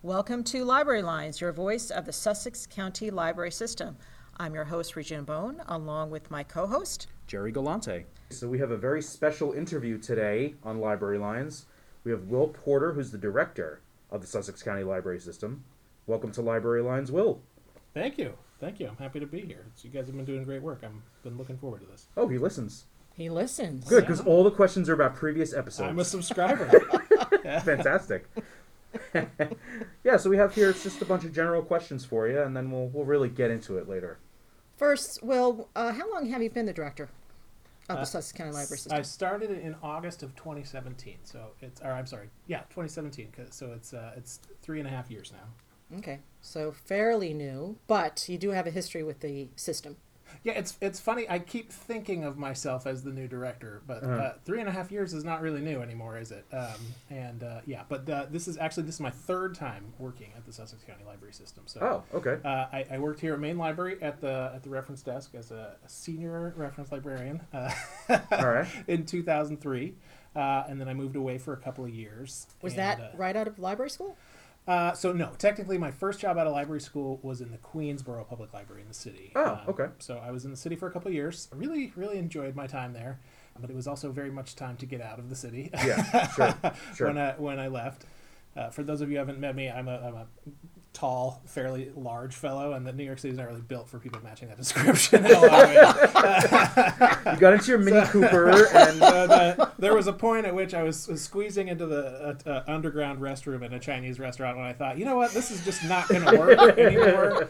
Welcome to Library Lines, your voice of the Sussex County Library System. I'm your host, Regina Bone, along with my co-host, Jerry Galante. So we have a very special interview today on Library Lines. We have Will Porter, who's the director of the Sussex County Library System. Welcome to Library Lines, Will. Thank you. I'm happy to be here. You guys have been doing great work. I've been looking forward to this. Oh, he listens. He listens. Good, because all the questions are about previous episodes. I'm a subscriber. Fantastic. Yeah, so we have here, it's just a bunch of general questions for you, and then we'll really get into it later. First, Will, how long have you been the director of the Sussex County Library System? I started it in August of 2017. 2017. So it's 3.5 years now. Okay, so fairly new, but you do have a history with the system. Yeah, it's funny. I keep thinking of myself as the new director, but 3.5 years is not really new anymore, is it? This is my third time working at the Sussex County Library System. So, okay. I worked here at Main Library at the reference desk as a senior reference librarian All right. in 2003, and then I moved away for a couple of years. Was that right out of library school? No, technically my first job out of library school was in the Queensborough Public Library in the city. Oh, okay. So I was in the city for a couple of years. I really, really enjoyed my time there, but it was also very much time to get out of the city. Yeah, sure. when I left. For those of you who haven't met me, I'm a tall, fairly large fellow, and the New York City is not really built for people matching that description. You got into your Mini Cooper, and there was a point at which I was squeezing into the underground restroom in a Chinese restaurant when I thought, you know what, this is just not going to work anymore.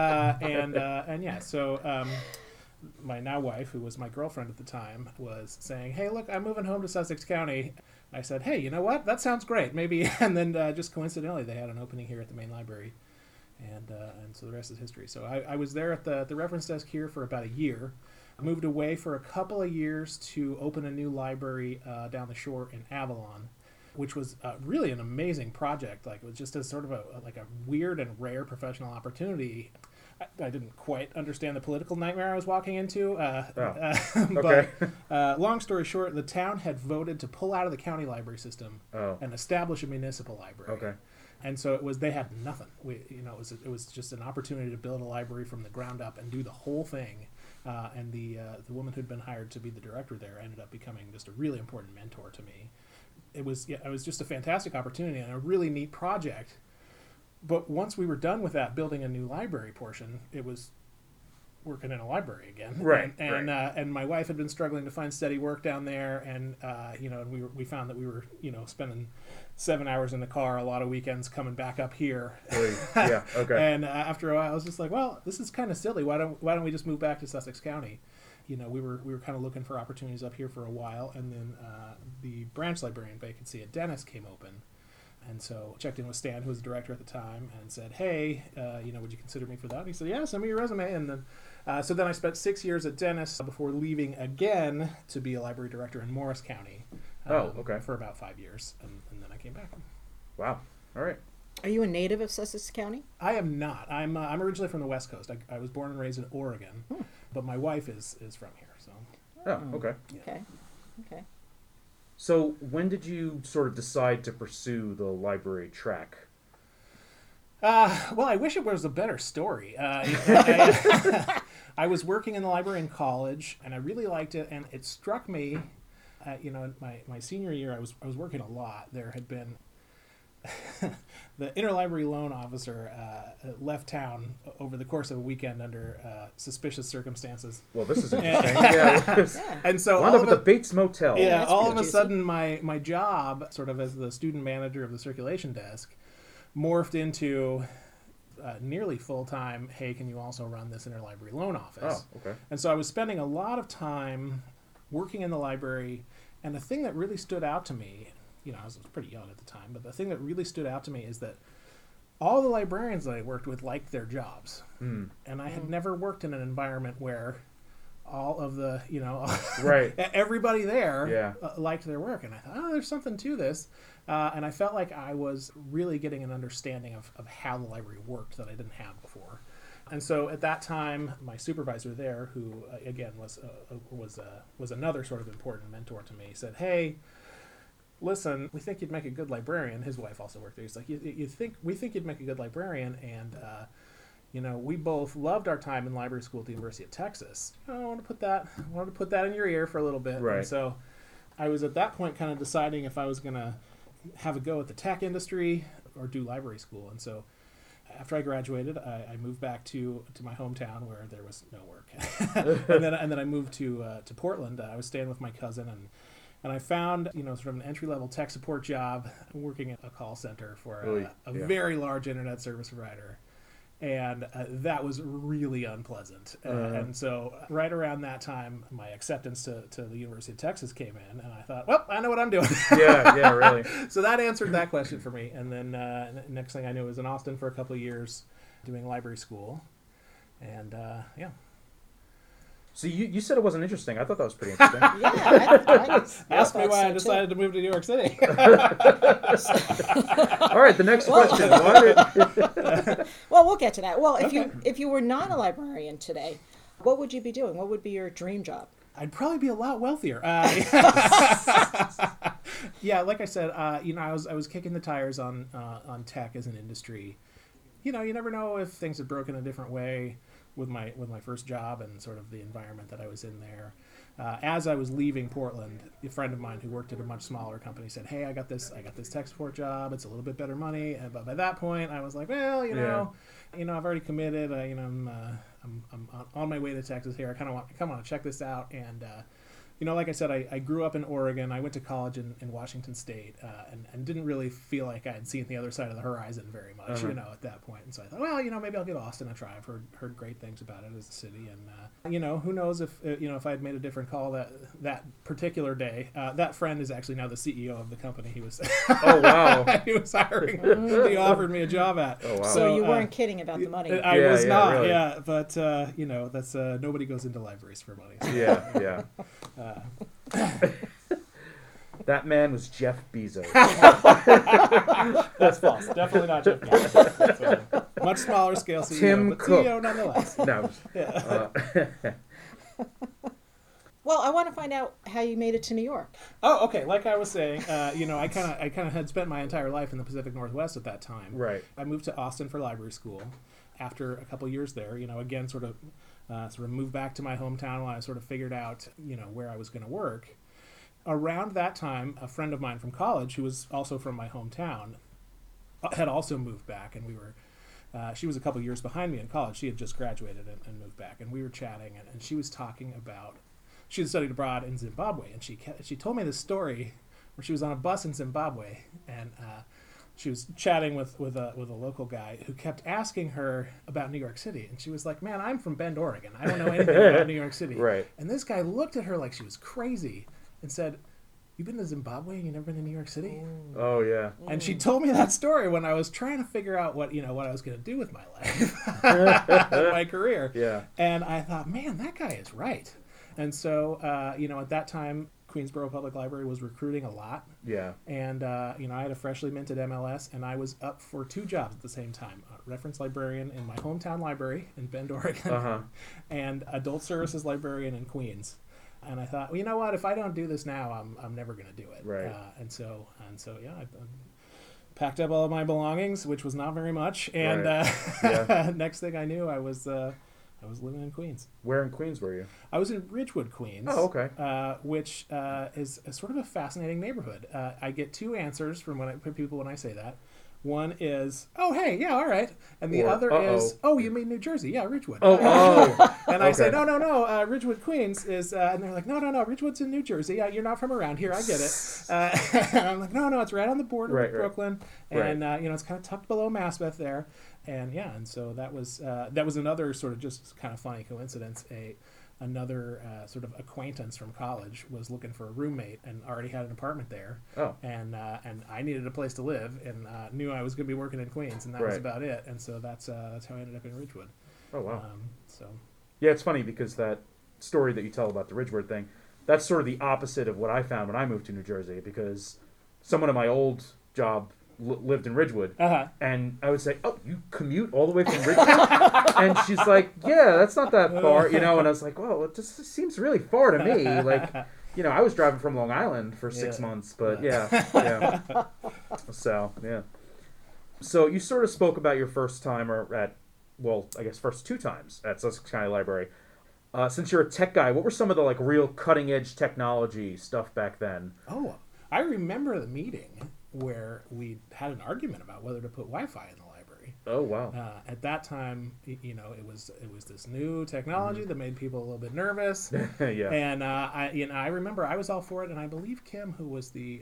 So my now wife, who was my girlfriend at the time, was saying, hey, look, I'm moving home to Sussex County. I said, hey, you know what? That sounds great. Maybe. And then just coincidentally, they had an opening here at the main library. And so the rest is history. So I was there at the reference desk here for about a year. I moved away for a couple of years to open a new library down the shore in Avalon, which was really an amazing project. Like, it was just a sort of a weird and rare professional opportunity. I didn't quite understand the political nightmare I was walking into. Okay. But long story short, the town had voted to pull out of the county library system and establish a municipal library. Okay. And so they had nothing. It was just an opportunity to build a library from the ground up and do the whole thing. And the woman who'd been hired to be the director there ended up becoming just a really important mentor to me. It was just a fantastic opportunity and a really neat project. But once we were done with that, building a new library portion, it was working in a library again. Right. And my wife had been struggling to find steady work down there, and we found that we were spending 7 hours in the car a lot of weekends coming back up here. Really? Yeah. Okay. And after a while, I was just like, well, this is kind of silly. Why don't we just move back to Sussex County? We were kind of looking for opportunities up here for a while, and then the branch librarian vacancy at Dennis came open. And so I checked in with Stan, who was the director at the time, and said, hey, would you consider me for that? And he said, yeah, send me your resume. And then so then I spent 6 years at Dennis before leaving again to be a library director in Morris County. Okay. For about 5 years. And then I came back. Wow. All right. Are you a native of Sussex County? I am not. I'm originally from the West Coast. I was born and raised in Oregon, but my wife is from here. So. Oh, okay. Okay. So when did you sort of decide to pursue the library track? Well, I wish it was a better story. I was working in the library in college, and I really liked it, and it struck me, in my senior year, I was working a lot. There had been the interlibrary loan officer left town over the course of a weekend under suspicious circumstances. Well, this is interesting. Yeah. And so wound up at the Bates Motel. Yeah, all of a juicy. sudden my job, sort of as the student manager of the circulation desk, morphed into nearly full-time, hey, can you also run this interlibrary loan office? Oh, okay. And so I was spending a lot of time working in the library, and the thing that really stood out to me, I was pretty young at the time, but the thing that really stood out to me is that all the librarians that I worked with liked their jobs. And I had never worked in an environment where all of the, right. everybody there liked their work. And I thought, there's something to this. And I felt like I was really getting an understanding of how the library worked that I didn't have before. And so at that time, my supervisor there, who again was another sort of important mentor to me, said, hey, listen, we think you'd make a good librarian. His wife also worked there. He's like, we think you'd make a good librarian, and we both loved our time in library school at the University of Texas. I wanted to put that in your ear for a little bit. Right. And so I was at that point kind of deciding if I was going to have a go at the tech industry or do library school. And so after I graduated, I moved back to my hometown where there was no work. and then I moved to Portland. I was staying with my cousin, and I found, sort of an entry-level tech support job working at a call center for a very large internet service provider. And that was really unpleasant. And so right around that time, my acceptance to the University of Texas came in, and I thought, well, I know what I'm doing. Yeah, really. So that answered that question for me. And then next thing I knew, I was in Austin for a couple of years doing library school. And yeah. So you said it wasn't interesting. I thought that was pretty interesting. Ask me why I decided to move to New York City. All right, the next question. What? Well, we'll get to that. Well, if you were not a librarian today, what would you be doing? What would be your dream job? I'd probably be a lot wealthier. Yeah, like I said, I was kicking the tires on tech as an industry. You never know if things had broken a different way with my first job and sort of the environment that I was in there. As I was leaving Portland, a friend of mine who worked at a much smaller company said, "Hey, I got this tech support job. It's a little bit better money." But by that point, I was like, "Well, I've already committed. I'm on my way to Texas here. I kind of want to check this out." And like I said, I grew up in Oregon. I went to college in Washington State, and didn't really feel like I had seen the other side of the horizon very much, at that point. And so I thought, well, maybe I'll give Austin a try. I've heard great things about it as a city, and who knows if I had made a different call that particular day. That friend is actually now the CEO of the company he was. Oh wow! He was hiring. He offered me a job at. Oh wow! So you weren't kidding about the money. I was not. Really. Yeah, but that's nobody goes into libraries for money. So. Yeah. That man was Jeff Bezos. That's false. Definitely not Jeff Bezos. Much smaller scale CEO, Tim but Cook. CEO nonetheless. No. Yeah. Well, I want to find out how you made it to New York. Oh, okay. Like I was saying, I kind of had spent my entire life in the Pacific Northwest at that time. Right. I moved to Austin for library school. After a couple years there, again, sort of moved back to my hometown while I sort of figured out, where I was going to work. Around that time, a friend of mine from college, who was also from my hometown, had also moved back, and we were. She was a couple years behind me in college. She had just graduated and moved back, and we were chatting, and she was talking about. She had studied abroad in Zimbabwe, and she told me this story where she was on a bus in Zimbabwe, and she was chatting with a local guy who kept asking her about New York City, and she was like, "Man, I'm from Bend, Oregon. I don't know anything about New York City." Right. And this guy looked at her like she was crazy and said, "You've been to Zimbabwe and you've never been to New York City?" Oh yeah. And she told me that story when I was trying to figure out what I was going to do with my life, my career. Yeah. And I thought, man, that guy is right. And so, at that time, Queensboro Public Library was recruiting a lot. Yeah. And, I had a freshly minted MLS, and I was up for two jobs at the same time. Reference librarian in my hometown library in Bend, Oregon, and adult services librarian in Queens. And I thought, well, you know what? If I don't do this now, I'm never going to do it. Right. And so, yeah, I packed up all of my belongings, which was not very much. And next thing I knew, I was living in Queens. Where in Queens were you? I was in Ridgewood, Queens. Oh, okay. Which is a sort of a fascinating neighborhood. I get two answers from people when I say that. One is, "Oh, hey, yeah, all right," and the other is, "Oh, you mean New Jersey? Yeah, Ridgewood." And I say, "No, Ridgewood, Queens is," and they're like, "No, Ridgewood's in New Jersey. Yeah, you're not from around here. I get it." And I'm like, "No, it's right on the border with Brooklyn, and it's kind of tucked below Maspeth there." And and so that was another sort of just kind of funny coincidence. Another sort of acquaintance from college was looking for a roommate and already had an apartment there. Oh. And I needed a place to live and knew I was going to be working in Queens, and that was about it. And so that's how I ended up in Ridgewood. Oh wow. So. Yeah, it's funny because that story that you tell about the Ridgewood thing, that's sort of the opposite of what I found when I moved to New Jersey, because someone at my old job lived in Ridgewood, and I would say, "Oh, you commute all the way from Ridgewood?" And she's like, "Yeah, that's not that far, And I was like, "Well, it just seems really far to me. Like, I was driving from Long Island for 6 months, but yeah. So, yeah. So you sort of spoke about your first time I guess first 2 times at Sussex County Library. Since you're a tech guy, what were some of the real cutting edge technology stuff back then? Oh, I remember the meeting where we had an argument about whether to put Wi-Fi in the library. Oh wow! At that time, it was this new technology that made people a little bit nervous. Yeah. And I remember I was all for it, and I believe Kim, who was the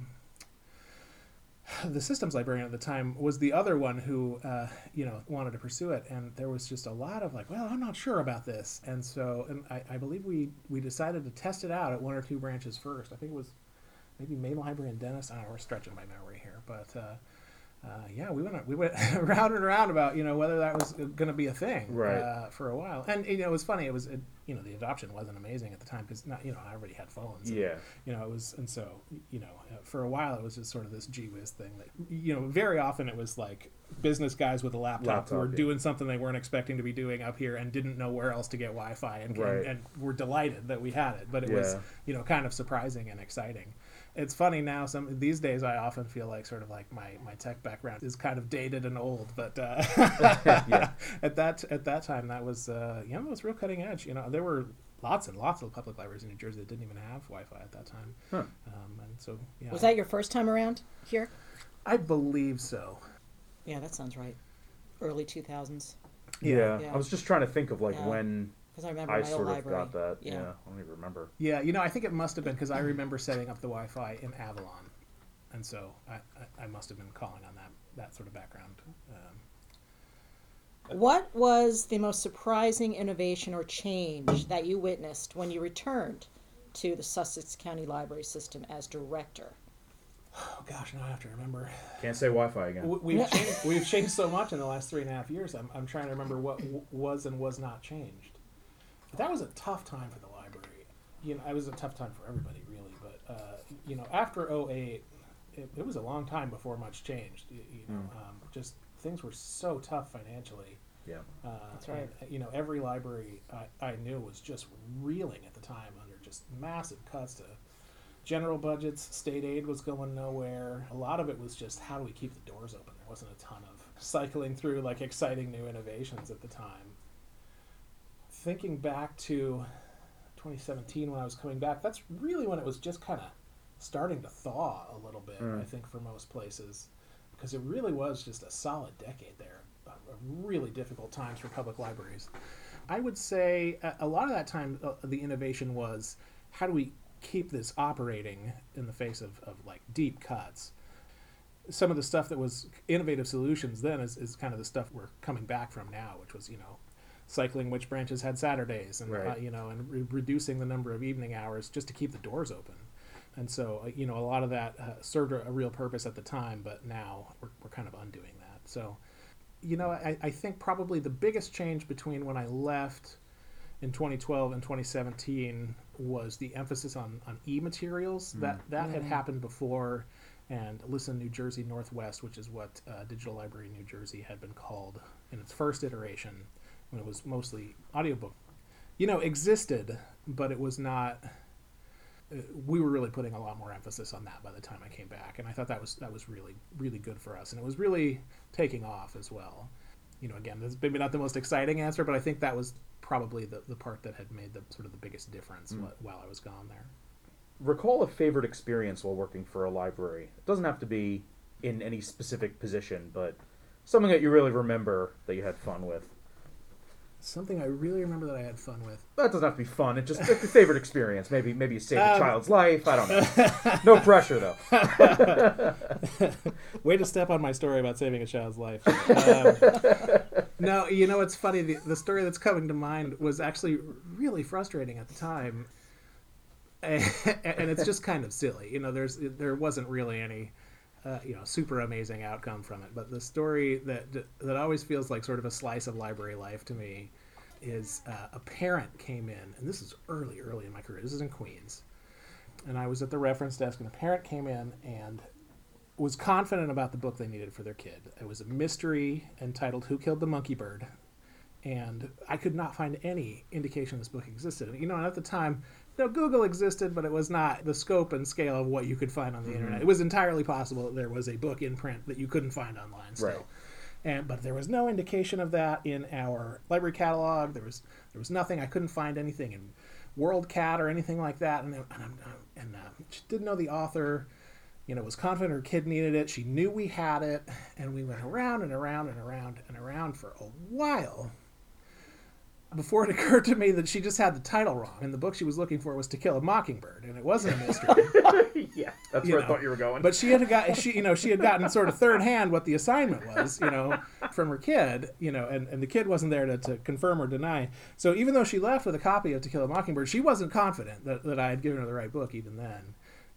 systems librarian at the time, was the other one who wanted to pursue it. And there was just a lot of well, I'm not sure about this. And so, I believe we decided to test it out at 1 or 2 branches first. I think it was maybe Main Library and Dennis. I don't know, we're stretching my memory here, but we went round and around about whether that was going to be a thing for a while. And it was funny. It was the adoption wasn't amazing at the time because I already had phones. And, yeah. It was, and so for a while it was just sort of this gee whiz thing that very often it was like business guys with a laptop who were doing something they weren't expecting to be doing up here and didn't know where else to get Wi-Fi and were delighted that we had it, but it was kind of surprising and exciting. It's funny now. These days, I often feel like sort of like my tech background is kind of dated and old. But at that time, that was it was real cutting edge. There were lots and lots of public libraries in New Jersey that didn't even have Wi-Fi at that time. Huh. And so, was that your first time around here? I believe so. Yeah, that sounds right. Early 2000s. Yeah. I was just trying to think of when. Because I remember I my old sort of library. got that. Yeah. I don't even remember. Yeah, I think it must have been because I remember setting up the Wi-Fi in Avalon, and so I must have been calling on that sort of background. What was the most surprising innovation or change that you witnessed when you returned to the Sussex County Library System as director? Oh gosh, now I have to remember. Can't say Wi-Fi again. We've changed so much in the last 3.5 years. I'm trying to remember what was and was not changed. But that was a tough time for the library. It was a tough time for everybody, really. But after 2008, it was a long time before much changed. Just things were so tough financially. Yeah, that's right. And, every library I knew was just reeling at the time under just massive cuts to general budgets. State aid was going nowhere. A lot of it was just how do we keep the doors open. There wasn't a ton of cycling through exciting new innovations at the time. Thinking back to 2017 when I was coming back, that's really when it was just kind of starting to thaw a little bit, I think, for most places, because it really was just a solid decade there, really difficult times for public libraries. I would say a lot of that time, the innovation was how do we keep this operating in the face of deep cuts. Some of the stuff that was innovative solutions then is kind of the stuff we're coming back from now, which was, cycling which branches had Saturdays and, and reducing the number of evening hours just to keep the doors open. And so, a lot of that served a real purpose at the time, but now we're kind of undoing that. So, I think probably the biggest change between when I left in 2012 and 2017 was the emphasis on e-materials. That had happened before, and Listen New Jersey Northwest, which is what Digital Library New Jersey had been called in its first iteration, when it was mostly audiobook, existed, but it was not. We were really putting a lot more emphasis on that by the time I came back, and I thought that was really, really good for us, and it was really taking off as well. Again, this is maybe not the most exciting answer, but I think that was probably the part that had made the sort of the biggest difference while I was gone there. Recall a favorite experience while working for a library. It doesn't have to be in any specific position, but something that you really remember that you had fun with. Something I really remember that I had fun with. That doesn't have to be fun. It's just a favorite experience. Maybe you saved a child's life. I don't know. No pressure, though. Way to step on my story about saving a child's life. No, it's funny. The story that's coming to mind was actually really frustrating at the time. And it's just kind of silly. There wasn't really any super amazing outcome from it. But the story that always feels like sort of a slice of library life to me is a parent came in, and this is early in my career. This is in Queens. And I was at the reference desk, and a parent came in and was confident about the book they needed for their kid. It was a mystery entitled Who Killed the Monkey Bird? And I could not find any indication this book existed. And at the time, Google existed, but it was not the scope and scale of what you could find on the internet. It was entirely possible that there was a book in print that you couldn't find online still. Right. But there was no indication of that in our library catalog. There was nothing. I couldn't find anything in WorldCat or anything like that. And she didn't know the author. Was confident her kid needed it. She knew we had it, and we went around and around and around and around for a while before it occurred to me that she just had the title wrong. And the book she was looking for was To Kill a Mockingbird, and it wasn't a mystery. Yeah, that's where I thought you were going. But she had gotten sort of third hand what the assignment was, from her kid, and the kid wasn't there to confirm or deny. So even though she left with a copy of To Kill a Mockingbird, she wasn't confident that I had given her the right book even then.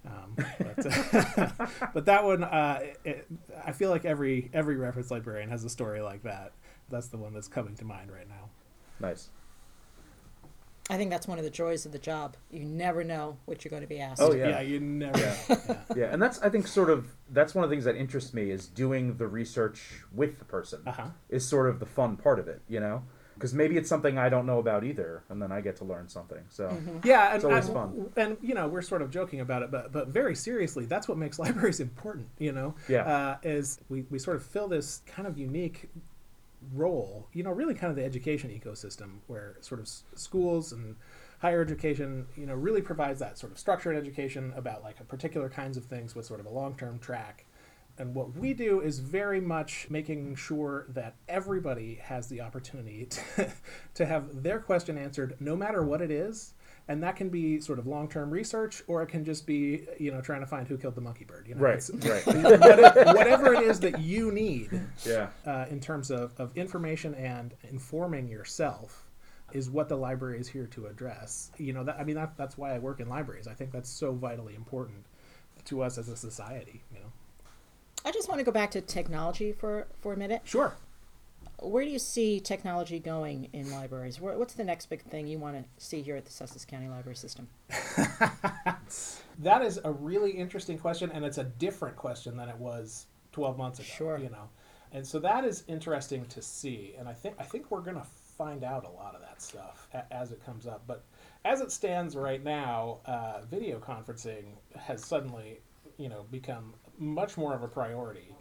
But that one, I feel like every reference librarian has a story like that. That's the one that's coming to mind right now. Nice. I think that's one of the joys of the job. You never know what you're going to be asked. Oh, yeah. Yeah, you never. Yeah, and that's, I think, that's one of the things that interests me is doing the research with the person. Is sort of the fun part of it, Because maybe it's something I don't know about either, and then I get to learn something. So yeah, and it's always fun. And we're sort of joking about it, but very seriously, that's what makes libraries important. Is we sort of fill this kind of unique role. Really kind of the education ecosystem where sort of schools and higher education, really provides that sort of structured education about like a particular kinds of things with sort of a long-term track. And what we do is very much making sure that everybody has the opportunity to have their question answered no matter what it is. And that can be sort of long-term research, or it can just be, trying to find who killed the mockingbird. Right. Whatever it is that you need in terms of information and informing yourself is what the library is here to address. That's why I work in libraries. I think that's so vitally important to us as a society, I just want to go back to technology for a minute. Sure. Where do you see technology going in libraries? What's the next big thing you want to see here at the Sussex County Library System? That is a really interesting question, and it's a different question than it was 12 months ago. Sure. And so that is interesting to see, and I think we're going to find out a lot of that stuff as it comes up. But as it stands right now, video conferencing has suddenly, become much more of a priority.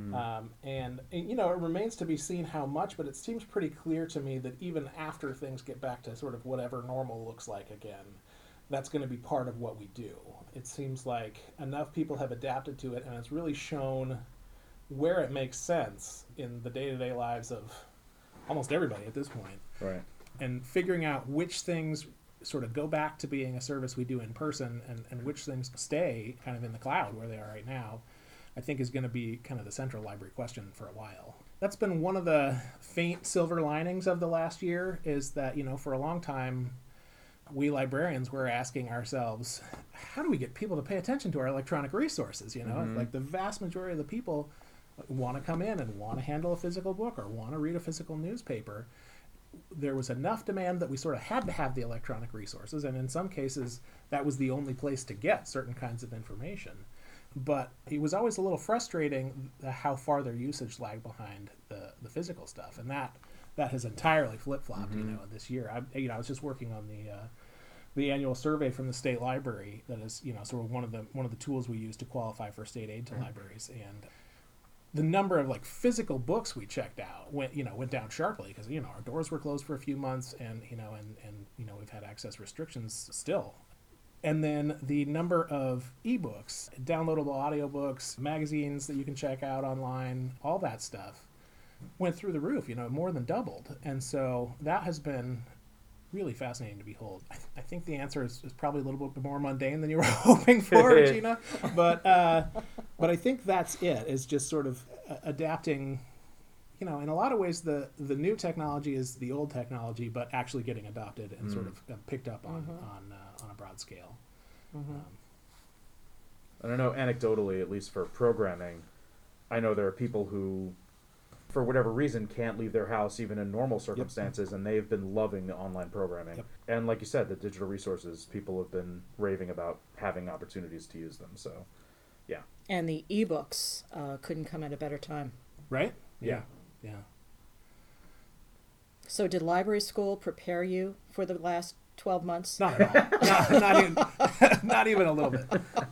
And it remains to be seen how much, but it seems pretty clear to me that even after things get back to sort of whatever normal looks like again, that's going to be part of what we do. It seems like enough people have adapted to it, and it's really shown where it makes sense in the day-to-day lives of almost everybody at this point. Right. And figuring out which things sort of go back to being a service we do in person and which things stay kind of in the cloud where they are right now, I think is going to be kind of the central library question for a while. That's been one of the faint silver linings of the last year, is that, for a long time, we librarians were asking ourselves, how do we get people to pay attention to our electronic resources? Like the vast majority of the people want to come in and want to handle a physical book or want to read a physical newspaper. There was enough demand that we sort of had to have the electronic resources, and in some cases, that was the only place to get certain kinds of information. But it was always a little frustrating how far their usage lagged behind the physical stuff, and that has entirely flip-flopped. This year. I was just working on the annual survey from the state library that is sort of one of the tools we use to qualify for state aid to libraries, and the number of like physical books we checked out went down sharply because our doors were closed for a few months, and we've had access restrictions still. And then the number of ebooks, downloadable audiobooks, magazines that you can check out online, all that stuff went through the roof, more than doubled. And so that has been really fascinating to behold. I think the answer is probably a little bit more mundane than you were hoping for, Gina. But I think that's it, is just sort of adapting. In a lot of ways, the new technology is the old technology, but actually getting adopted and sort of picked up on a broad scale. I don't know, anecdotally, at least for programming, I know there are people who, for whatever reason, can't leave their house even in normal circumstances, and they've been loving the online programming. And like you said, the digital resources, people have been raving about having opportunities to use them. So, yeah. And the ebooks couldn't come at a better time. Right? Yeah. Yeah. So did library school prepare you for the last 12 months? Not at all. Not even, not even a little bit.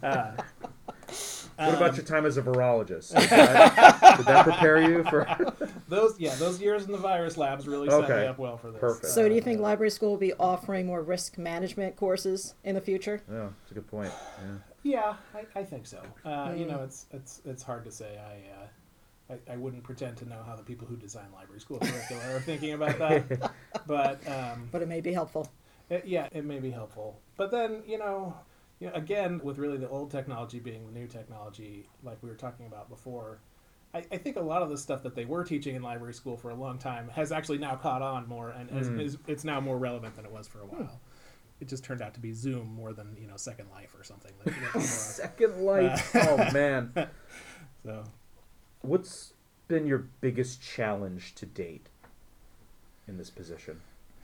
What about your time as a virologist? Did that prepare you for? Those years in the virus labs really set Okay. me up well for this. Perfect. So do you think library school will be offering more risk management courses in the future? Yeah, that's a good point. Yeah, I think so. You know, it's hard to say. I wouldn't pretend to know how the people who design library school curricula are thinking about that, but It may be helpful. it may be helpful. But then again, with really the old technology being the new technology, like we were talking about before, I think a lot of the stuff that they were teaching in library school for a long time has actually now caught on more, and it's now more relevant than it was for a while. It just turned out to be Zoom more than Second Life or something. Second Life. Oh man. So, What's been your biggest challenge to date in this position?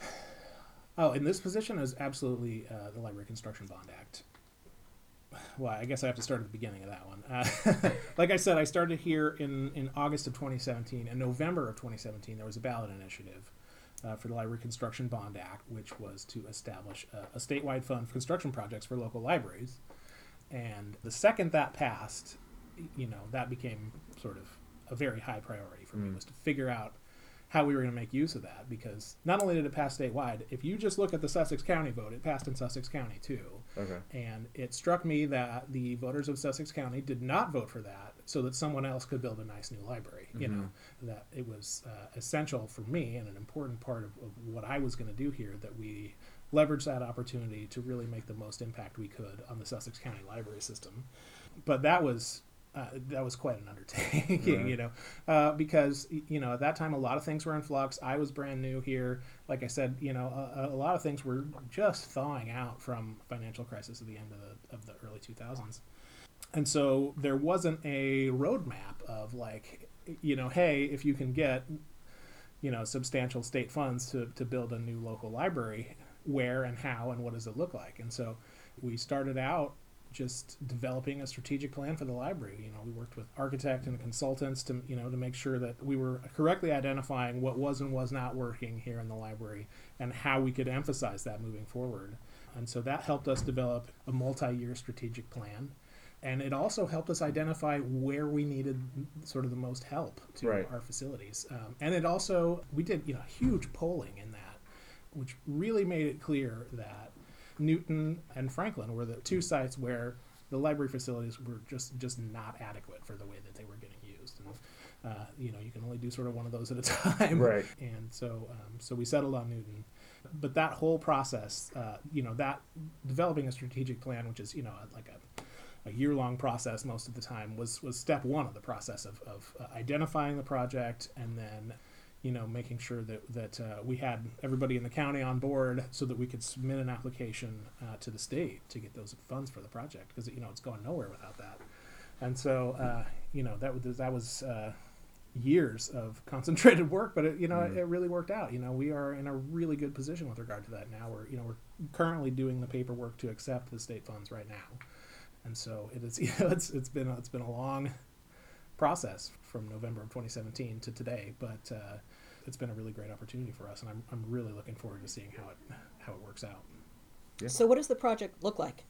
in this position is absolutely the Library Construction Bond Act. Well, I guess I have to start at the beginning of that one. Like I said, I started here in August of 2017. In November of 2017, there was a ballot initiative for the Library Construction Bond Act, which was to establish a statewide fund for construction projects for local libraries. And the second that passed, that became sort of a very high priority for me, was to figure out how we were going to make use of that, because not only did it pass statewide, if you just look at the Sussex County vote, it passed in Sussex County too. Okay. And it struck me that the voters of Sussex County did not vote for that so that someone else could build a nice new library. That it was essential for me and an important part of what I was going to do here, that we leverage that opportunity to really make the most impact we could on the Sussex County library system. But that was quite an undertaking, because at that time a lot of things were in flux. I was brand new here. Like I said, a lot of things were just thawing out from financial crisis at the end of the early 2000s, and so there wasn't a roadmap of hey, if you can get substantial state funds to build a new local library, where and how and what does it look like? And so we started out just developing a strategic plan for the library. We worked with architects and consultants to make sure that we were correctly identifying what was and was not working here in the library and how we could emphasize that moving forward. And so that helped us develop a multi-year strategic plan. And it also helped us identify where we needed sort of the most help to our facilities. And it also, we did huge polling in that, which really made it clear that Newton and Franklin were the two sites where the library facilities were just not adequate for the way that they were getting used. And you can only do sort of one of those at a time. Right. And so we settled on Newton. But that whole process, that developing a strategic plan, which is like a year-long process most of the time, was step one of the process of identifying the project, and then making sure that we had everybody in the county on board so that we could submit an application to the state to get those funds for the project, because it's going nowhere without that. And so that was years of concentrated work, but it really worked out. We are in a really good position with regard to that now. We're currently doing the paperwork to accept the state funds right now, and so it is it's been a long process from November of 2017 to today, but it's been a really great opportunity for us, and I'm really looking forward to seeing how it works out. Yeah. So what does the project look like?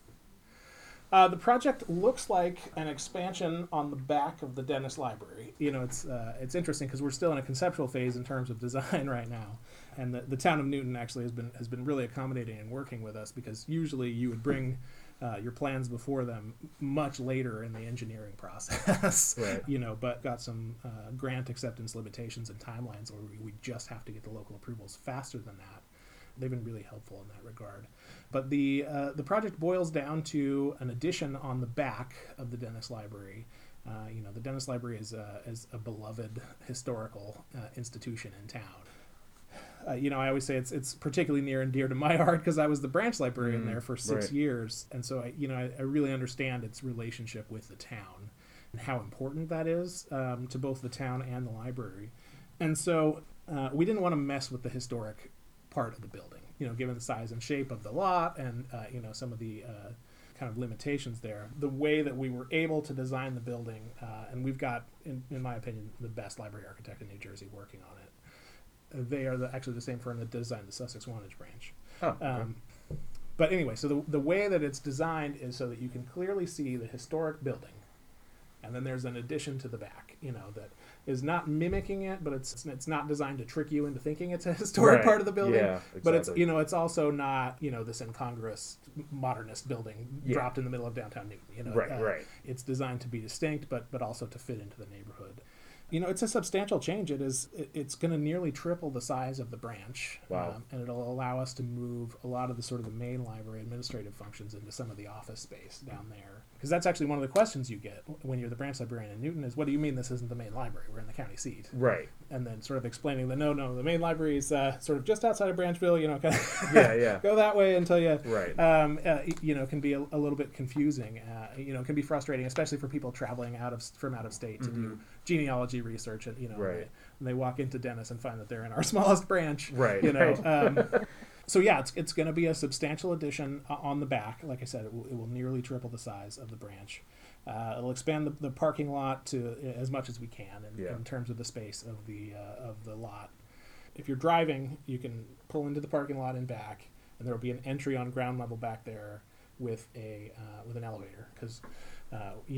The project looks like an expansion on the back of the Dennis Library. It's interesting because we're still in a conceptual phase in terms of design right now, and the town of Newton actually has been really accommodating and working with us, because usually you would bring your plans before them much later in the engineering process, right. But got some grant acceptance limitations and timelines where we just have to get the local approvals faster than that. They've been really helpful in that regard. But the project boils down to an addition on the back of the Dennis Library. The Dennis Library is a beloved historical institution in town. I always say it's particularly near and dear to my heart because I was the branch librarian there for 6 years, and so I really understand its relationship with the town and how important that is to both the town and the library. And so we didn't want to mess with the historic part of the building, given the size and shape of the lot and some of the kind of limitations there. The way that we were able to design the building, and we've got, in my opinion, the best library architect in New Jersey working on it. They are actually the same firm that designed the Sussex Wantage branch. Oh, okay. But anyway, so the way that it's designed is so that you can clearly see the historic building, and then there's an addition to the back, that is not mimicking it, but it's not designed to trick you into thinking it's a historic part of the building. Yeah, exactly. But it's also not this incongruous modernist building dropped in the middle of downtown Newton. Right. It's designed to be distinct, but also to fit into the neighborhood. It's a substantial change. It's going to nearly triple the size of the branch. Wow. And it'll allow us to move a lot of the sort of the main library administrative functions into some of the office space down there. Because that's actually one of the questions you get when you're the branch librarian in Newton is, what do you mean this isn't the main library? We're in the county seat. Right. And then sort of explaining that, no, the main library is sort of just outside of Branchville, kind of Yeah. go that way until you, Right. Can be a little bit confusing. Can be frustrating, especially for people traveling from out of state to do genealogy research. And, Right. and they walk into Dennis and find that they're in our smallest branch. Right. So yeah, it's going to be a substantial addition on the back. Like I said, it will nearly triple the size of the branch. It'll expand the parking lot to as much as we can in terms of the space of the lot. If you're driving, you can pull into the parking lot and back, and there will be an entry on ground level back there with an elevator because we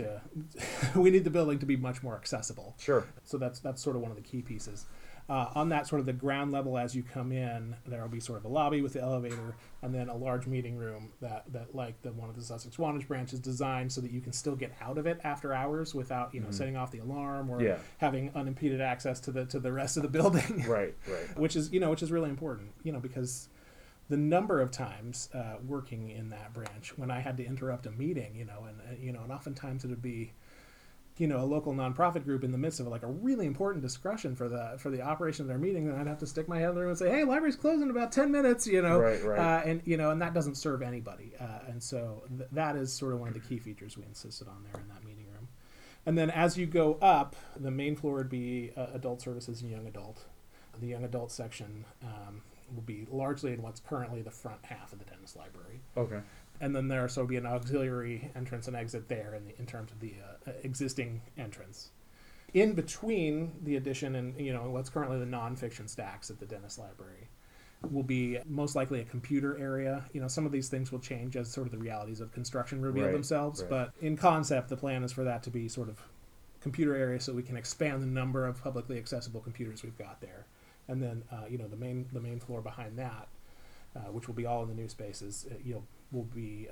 need the building to be much more accessible. Sure. So that's sort of one of the key pieces. On that sort of the ground level as you come in, there will be sort of a lobby with the elevator and then a large meeting room that like one of the Sussex Wantage branch is designed so that you can still get out of it after hours without setting off the alarm or having unimpeded access to the rest of the building. Right. which is really important, because the number of times working in that branch when I had to interrupt a meeting, and oftentimes it would be a local nonprofit group in the midst of like a really important discussion for the operation of their meeting, then I'd have to stick my head in the room and say, "Hey, library's closing in about 10 minutes," Right. And that doesn't serve anybody. And so that is sort of one of the key features we insisted on there in that meeting room. And then as you go up, the main floor would be adult services and young adult. The young adult section will be largely in what's currently the front half of the Dennis Library. Okay. And then there will be an auxiliary entrance and exit there in terms of the existing entrance. In between the addition and what's currently the nonfiction stacks at the Dennis Library will be most likely a computer area. Some of these things will change as sort of the realities of construction reveal themselves. Right. But in concept, the plan is for that to be sort of computer area so we can expand the number of publicly accessible computers we've got there. And then the main floor behind that, which will be all in the new spaces, will be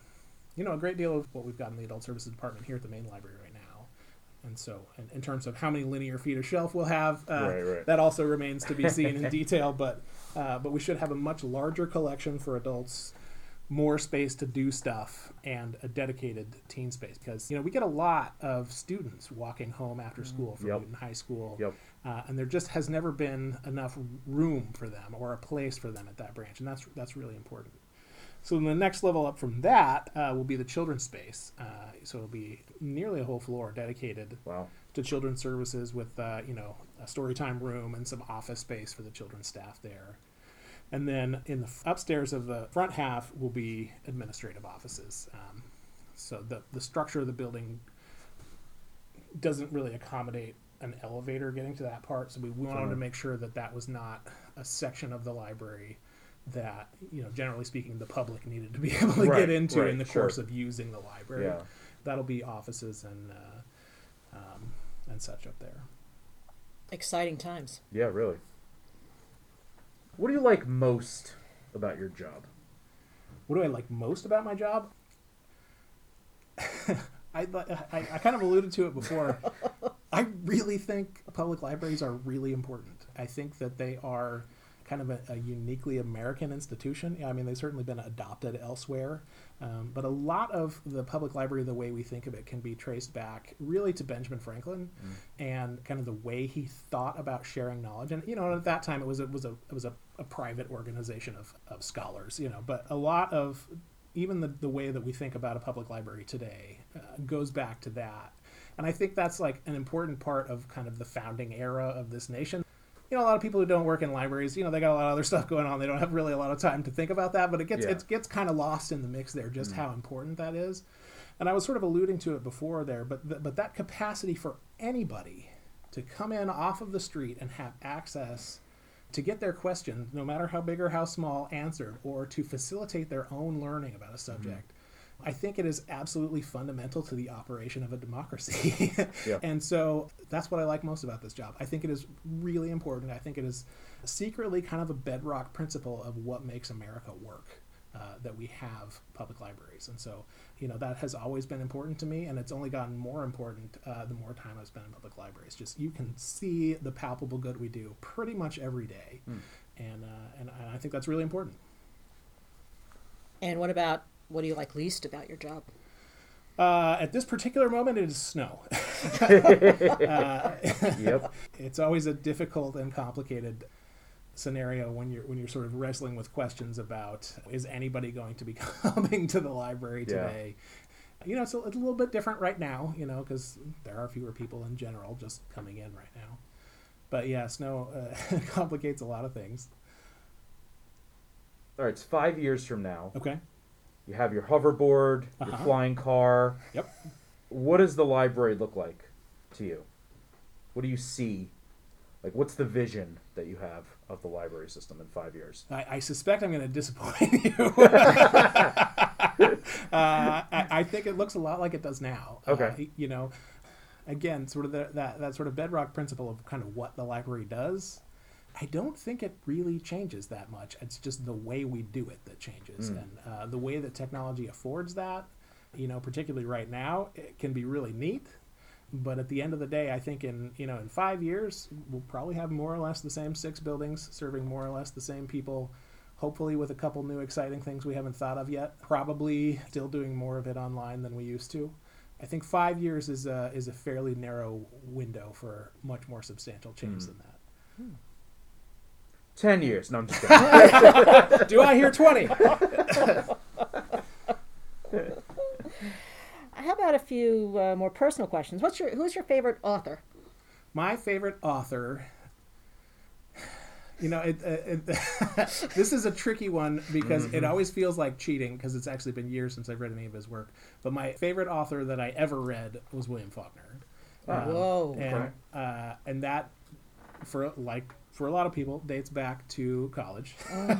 a great deal of what we've got in the adult services department here at the main library right now. And so in terms of how many linear feet of shelf we'll have, that also remains to be seen in detail, but we should have a much larger collection for adults, more space to do stuff, and a dedicated teen space because we get a lot of students walking home after school from Newton High School. And there just has never been enough room for them or a place for them at that branch, and that's really important. So the next level up from that will be the children's space. So it'll be nearly a whole floor dedicated to children's services with a story time room and some office space for the children's staff there. And then in the upstairs of the front half will be administrative offices. So the structure of the building doesn't really accommodate an elevator getting to that part. So we wanted to make sure that was not a section of the library that, generally speaking, the public needed to be able to get into in the course of using the library. Yeah. That'll be offices and such up there. Exciting times. Yeah, really. What do you like most about your job? What do I like most about my job? I kind of alluded to it before. I really think public libraries are really important. I think that they are kind of a uniquely American institution. I mean, they've certainly been adopted elsewhere, but a lot of the public library, the way we think of it, can be traced back really to Benjamin Franklin and kind of the way he thought about sharing knowledge. And at that time, it was a private organization of scholars. But a lot of even the way that we think about a public library today goes back to that. And I think that's like an important part of kind of the founding era of this nation. A lot of people who don't work in libraries, they got a lot of other stuff going on. They don't have really a lot of time to think about that, but it gets kind of lost in the mix there, just how important that is. And I was sort of alluding to it before there, but that capacity for anybody to come in off of the street and have access to get their question, no matter how big or how small, answered, or to facilitate their own learning about a subject. I think it is absolutely fundamental to the operation of a democracy. Yeah. And so that's what I like most about this job. I think it is really important. I think it is secretly kind of a bedrock principle of what makes America work, that we have public libraries. And so, that has always been important to me, and it's only gotten more important the more time I've spent in public libraries. Just you can see the palpable good we do pretty much every day. And I think that's really important. And what do you like least about your job? At this particular moment, it is snow. Yep. It's always a difficult and complicated scenario when you're sort of wrestling with questions about, is anybody going to be coming to the library today? It's a little bit different right now, because there are fewer people in general just coming in right now. But yeah, snow complicates a lot of things. All right, it's 5 years from now. Okay. You have your hoverboard, your flying car. Yep. What does the library look like to you? What do you see? Like, what's the vision that you have of the library system in 5 years? I suspect I'm going to disappoint you. I think it looks a lot like it does now. Okay. Again, sort of that sort of bedrock principle of kind of what the library does. I don't think it really changes that much. It's just the way we do it that changes. And the way that technology affords that, particularly right now, it can be really neat. But at the end of the day, I think in 5 years, we'll probably have more or less the same 6 buildings serving more or less the same people, hopefully with a couple new exciting things we haven't thought of yet. Probably still doing more of it online than we used to. I think 5 years is a fairly narrow window for much more substantial change than that. 10 years. No, I'm just kidding. Do I hear 20? How about a few more personal questions? Who's your favorite author? My favorite author. This is a tricky one because it always feels like cheating because it's actually been years since I've read any of his work. But my favorite author that I ever read was William Faulkner. Whoa! And that, for a lot of people, dates back to college,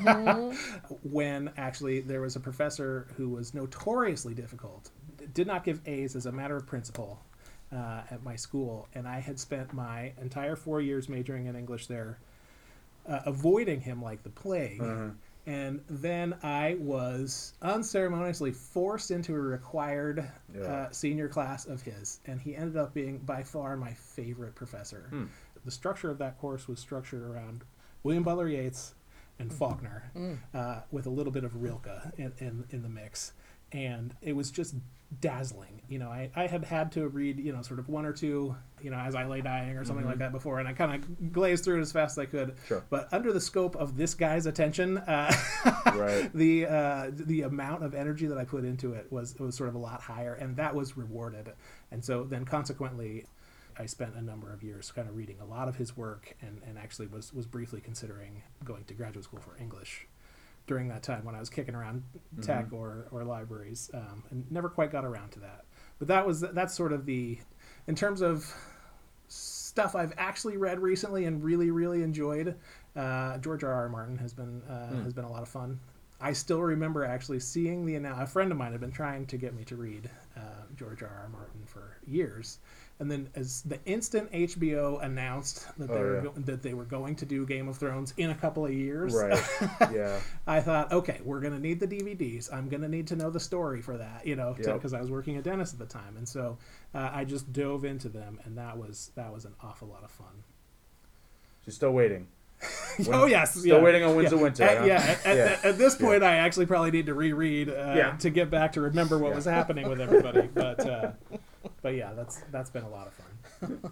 when actually there was a professor who was notoriously difficult, did not give A's as a matter of principle at my school, and I had spent my entire 4 years majoring in English there, avoiding him like the plague. And then I was unceremoniously forced into a required senior class of his, and he ended up being by far my favorite professor. The structure of that course was structured around William Butler Yeats and Faulkner, with a little bit of Rilke in the mix. And it was just dazzling. I had to read, sort of one or two, as I lay dying or something like that before, and I kind of glazed through it as fast as I could. Sure. But under the scope of this guy's attention, Right. the amount of energy that I put into it was sort of a lot higher, and that was rewarded. And so then consequently, I spent a number of years kind of reading a lot of his work, and actually was briefly considering going to graduate school for English during that time when I was kicking around tech or libraries, and never quite got around to that. But that's sort of in terms of stuff I've actually read recently and really, really enjoyed, George R.R. Martin has been a lot of fun. I still remember actually seeing a friend of mine had been trying to get me to read George R.R. Martin for years. And then as the instant HBO announced that they were going to do Game of Thrones in a couple of years, Right. Yeah. I thought, okay, we're going to need the DVDs. I'm going to need to know the story for that, because I was working at Dennis at the time. And so I just dove into them, and that was an awful lot of fun. You're still waiting. Oh, yes. Still waiting on Winds of Winter. At this point, I actually probably need to reread to get back to remember what was happening with everybody. But yeah, that's been a lot of fun.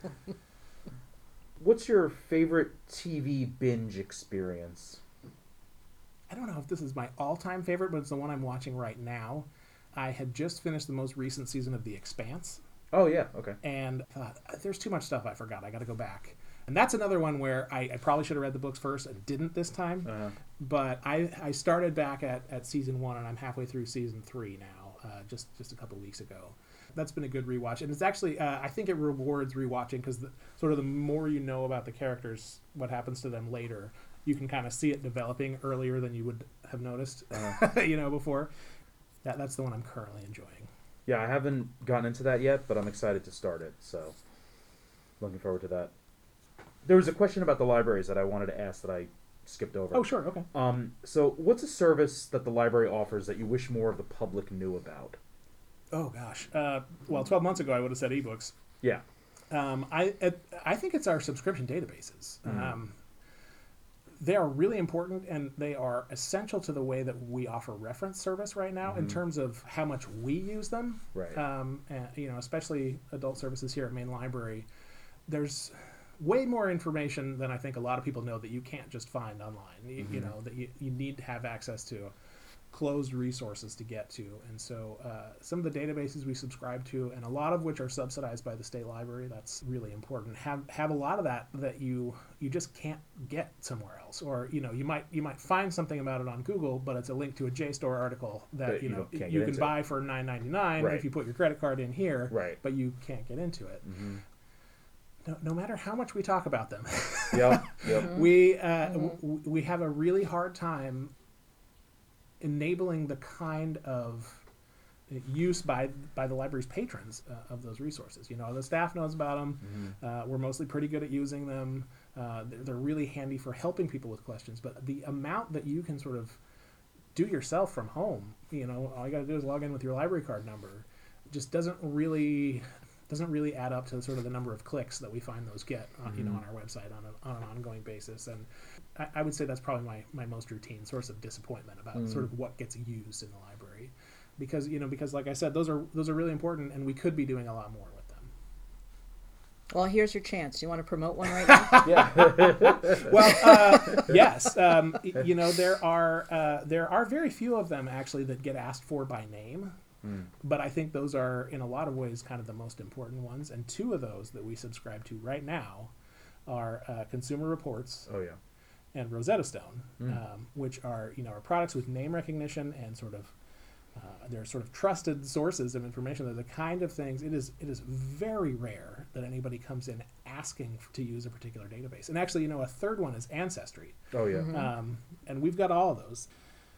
What's your favorite TV binge experience? I don't know if this is my all-time favorite, but it's the one I'm watching right now. I had just finished the most recent season of The Expanse. Oh, yeah. Okay. And thought, there's too much stuff I forgot. I got to go back. And that's another one where I probably should have read the books first and didn't this time. But I started back at season 1, and I'm halfway through season 3 now, just a couple weeks ago. that's been a good rewatch, and it's actually I think it rewards rewatching because sort of the more you know about the characters, what happens to them later, you can kind of see it developing earlier than you would have noticed, before. That's the one I'm currently enjoying. Yeah, I haven't gotten into that yet, but I'm excited to start it. So, looking forward to that. There was a question about the libraries that I wanted to ask that I skipped over. Oh, sure, okay. So what's a service that the library offers that you wish more of the public knew about? Oh gosh. Well, 12 months ago I would have said ebooks. Yeah. I think it's our subscription databases. They are really important, and they are essential to the way that we offer reference service right now in terms of how much we use them. Right. And, especially adult services here at Main Library. There's way more information than I think a lot of people know that you can't just find online. You know, that you need to have access to closed resources to get to. And so some of the databases we subscribe to, and a lot of which are subsidized by the state library, that's really important. Have a lot of that you just can't get somewhere else. Or, you might find something about it on Google, but it's a link to a JSTOR article that you can buy for $9.99 if you put your credit card in here, but you can't get into it. No matter how much we talk about them, we have a really hard time enabling the kind of use by the library's patrons of those resources. The staff knows about them. We're mostly pretty good at using them. They're really handy for helping people with questions. But the amount that you can sort of do yourself from home, all you got to do is log in with your library card number, just doesn't really add up to sort of the number of clicks that we find those get on our website on an ongoing basis. And I would say that's probably my most routine source of disappointment about sort of what gets used in the library, because like I said, those are really important, and we could be doing a lot more with them. Well, here's your chance. You want to promote one right now? Well, yes. There are very few of them actually that get asked for by name. But I think those are, in a lot of ways, kind of the most important ones. And two of those that we subscribe to right now are Consumer Reports and Rosetta Stone, which are products with name recognition and sort of they're sort of trusted sources of information. They're the kind of things. It is very rare that anybody comes in asking to use a particular database. And actually, a third one is Ancestry. Oh yeah. And we've got all of those.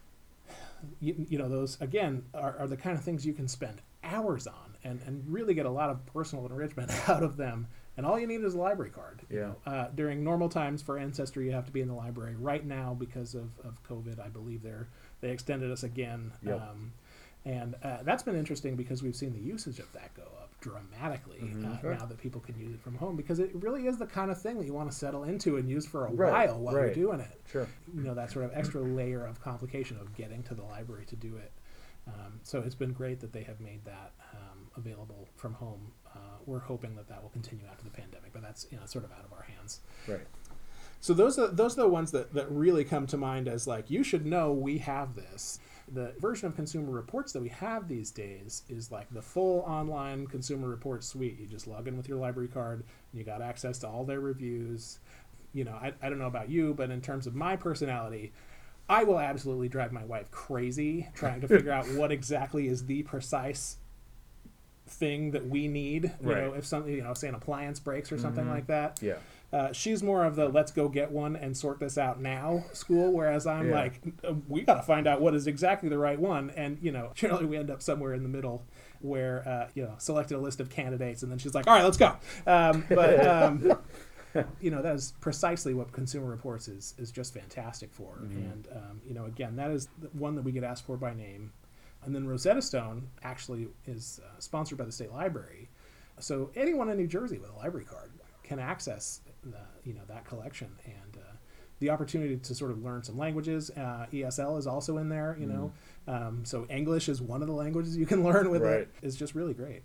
Those again are the kind of things you can spend hours on and really get a lot of personal enrichment out of them. And all you need is a library card. During normal times for Ancestry, you have to be in the library. Right now, because of COVID, I believe they extended us again. And that's been interesting because we've seen the usage of that go up dramatically now that people can use it from home, because it really is the kind of thing that you want to settle into and use for a while you're doing it. Sure. That sort of extra layer of complication of getting to the library to do it. So it's been great that they have made that available from home. We're hoping that will continue after the pandemic, but that's sort of out of our hands. Right. So those are the ones that really come to mind as like, you should know we have this. The version of Consumer Reports that we have these days is like the full online Consumer Reports suite. You just log in with your library card, and you got access to all their reviews. I don't know about you, but in terms of my personality, I will absolutely drive my wife crazy trying to figure out what exactly is the precise thing that we need. If something, say an appliance breaks or something like that. Yeah. She's more of the let's go get one and sort this out now school, whereas I'm like, we got to find out what is exactly the right one. And, generally we end up somewhere in the middle where, selected a list of candidates, and then she's like, all right, let's go. That is precisely what Consumer Reports is just fantastic for. And, again, that is the one that we get asked for by name. And then Rosetta Stone actually is sponsored by the state library. So anyone in New Jersey with a library card can access that collection, and the opportunity to sort of learn some languages. ESL is also in there, so English is one of the languages you can learn with it. It's just really great.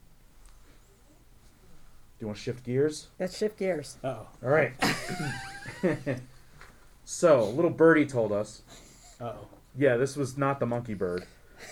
Do you want to shift gears? Let's shift gears. All right. So, little birdie told us. Yeah, this was not the monkey bird.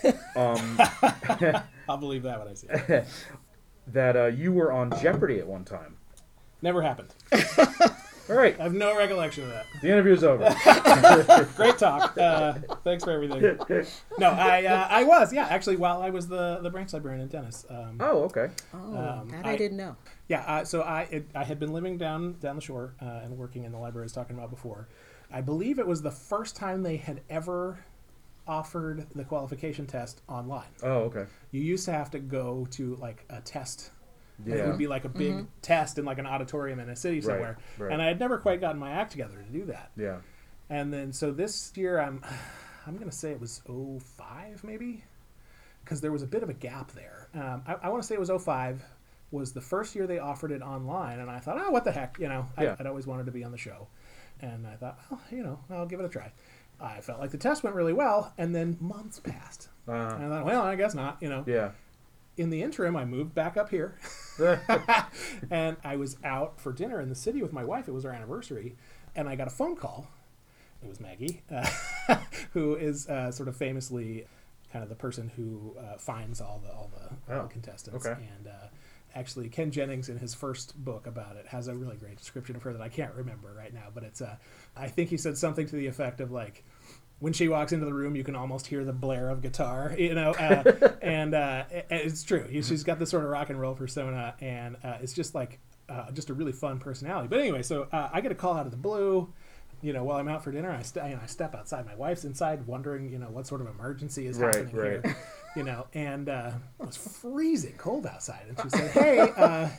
I'll believe that when I see it. That you were on Jeopardy at one time. Never happened. All right. I have no recollection of that. The interview's over. Great talk. Thanks for everything. No, I was, actually, while I was the branch librarian in Dennis. Oh, okay. That I didn't know. Yeah, so I had been living down the shore and working in the library I was talking about before. I believe it was the first time they had ever offered the qualification test online. Oh, okay. You used to have to go to like a test. Yeah. It would be like a big test in like an auditorium in a city somewhere. Right. And I had never quite gotten my act together to do that. Yeah. And then so this year I'm going to say it was 05 maybe, because there was a bit of a gap there. I want to say it was 05 was the first year they offered it online, and I thought, oh, what the heck, I'd always wanted to be on the show. And I thought, well, I'll give it a try. I felt like the test went really well, and then months passed. And I thought, well, I guess not, Yeah. In the interim, I moved back up here, and I was out for dinner in the city with my wife. It was our anniversary, and I got a phone call. It was Maggie, who is sort of famously kind of the person who finds all the contestants. Okay. And actually, Ken Jennings, in his first book about it, has a really great description of her that I can't remember right now. But it's I think he said something to the effect of like, when she walks into the room, you can almost hear the blare of guitar, and it's true. She's got this sort of rock and roll persona, and it's just like just a really fun personality. But anyway, so I get a call out of the blue. While I'm out for dinner, I step outside. My wife's inside, wondering, what sort of emergency is happening here. And it was freezing cold outside, and she said, "Hey,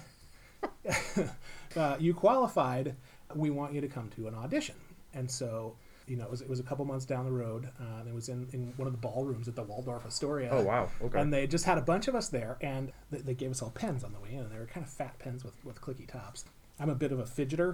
you qualified. We want you to come to an audition." And so, it was a couple months down the road. It was in one of the ballrooms at the Waldorf Astoria. Oh, wow. Okay. And they just had a bunch of us there, and they gave us all pens on the way in, and they were kind of fat pens with clicky tops. I'm a bit of a fidgeter.